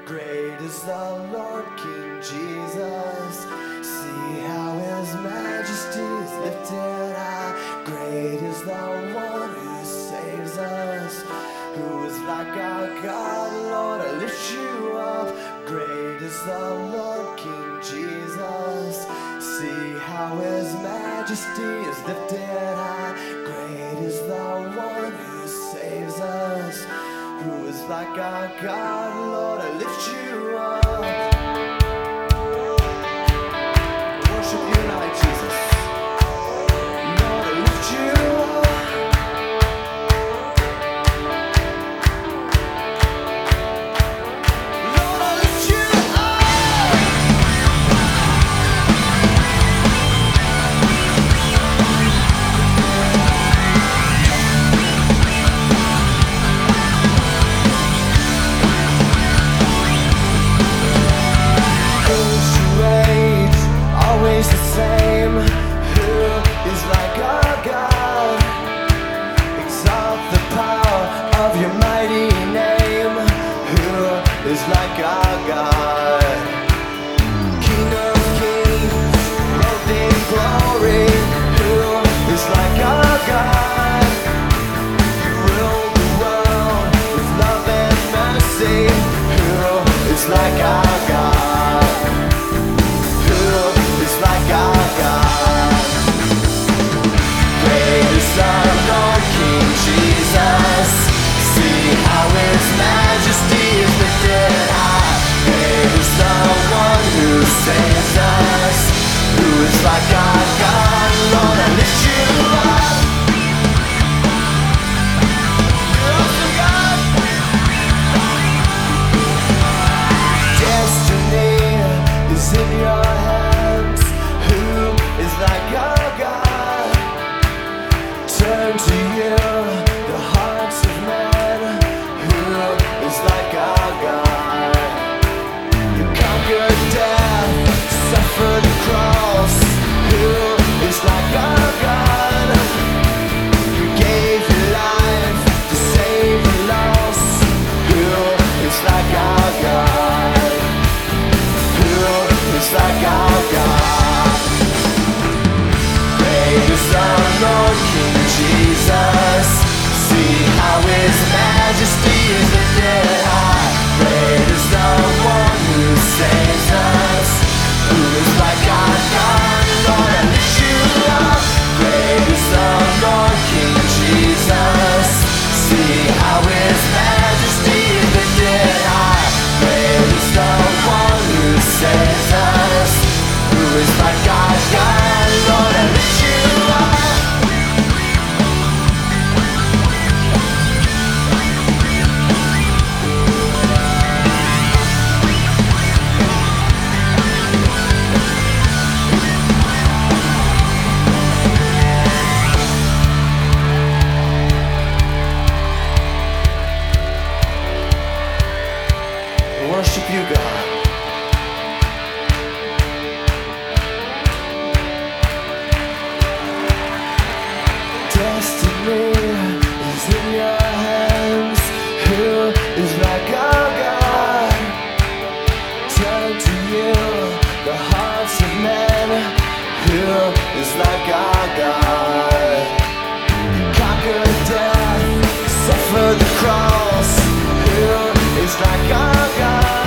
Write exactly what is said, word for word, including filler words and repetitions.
Great is the Lord King Jesus. See how his majesty is lifted high. Great is the one who saves us. Who is like our God, Lord, I lift you up. Great is the Lord King Jesus. See how his majesty is lifted high. Great is the one who saves us. Who is like our God, Lord, I lift you up. Worship you tonight, Jesus. Lord, I lift you up. Lord, I lift you always the same. Who is like our God? Exalt the power of your mighty name. Who is like our God? King of kings, robed in glory. Who is like our God? You rule the world with love and mercy. Who is like our God? Like our God. Great is our Lord King Jesus. See how his majesty is lifted high. Great is the one who saves us. Who is like our God? Lord, I lift you up. You're awesome, God. Destiny is in your hands. Like our God, turn to you the hearts of men. Who is like our God? You conquered death, suffered the cross. Who is like our God? You gave your life to save the lost. Who is like our God? Who is like our God? Great is our Lord King Jesus. See how his majesty is lifted high. Great is the one who saves us. Who is like our God? Lord, I lift you up. Great is the Lord King Jesus. See how his majesty is lifted high. Great is the one who saves us. Who is like our God? Lord, I lift you up. Worship you, God. Destiny is in your hands. Who is like our God? Turn to you the hearts of men. Who is like our God? You conquered death, suffered the cross. Who is like our God?